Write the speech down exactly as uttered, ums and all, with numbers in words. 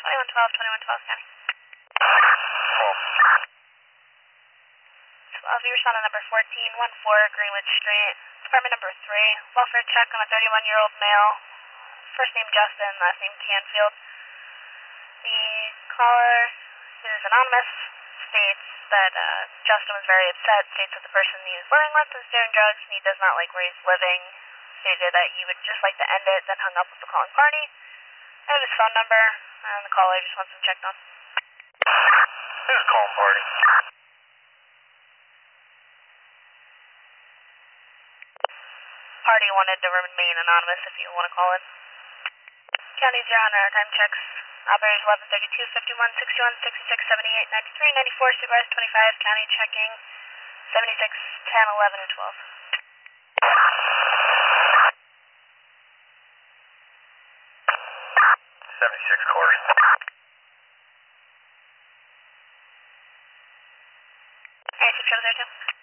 twenty-one twelve, twenty-one twelve, County. twelve. twelve, you respond to number fourteen fourteen Greenwich Street, apartment number three, welfare check on a thirty-one-year-old male, first name Justin, last name Canfield. The caller, who is anonymous, states that uh, Justin was very upset, states that the person he is living with is doing drugs and he does not like where he's living, stated that he would just like to end it, then hung up with the calling party. I have his phone number, and the caller just wants him checked on. Who's calling party? Party wanted to remain anonymous if you want to call in. County zero on our time checks. Operators eleven thirty-two, fifty-one, sixty-one, sixty-six, seventy-eight, ninety-three, ninety-four, supervised twenty-five, county checking seventy-six, ten, eleven, and twelve. seventy-six course. Alright, six seven zero two.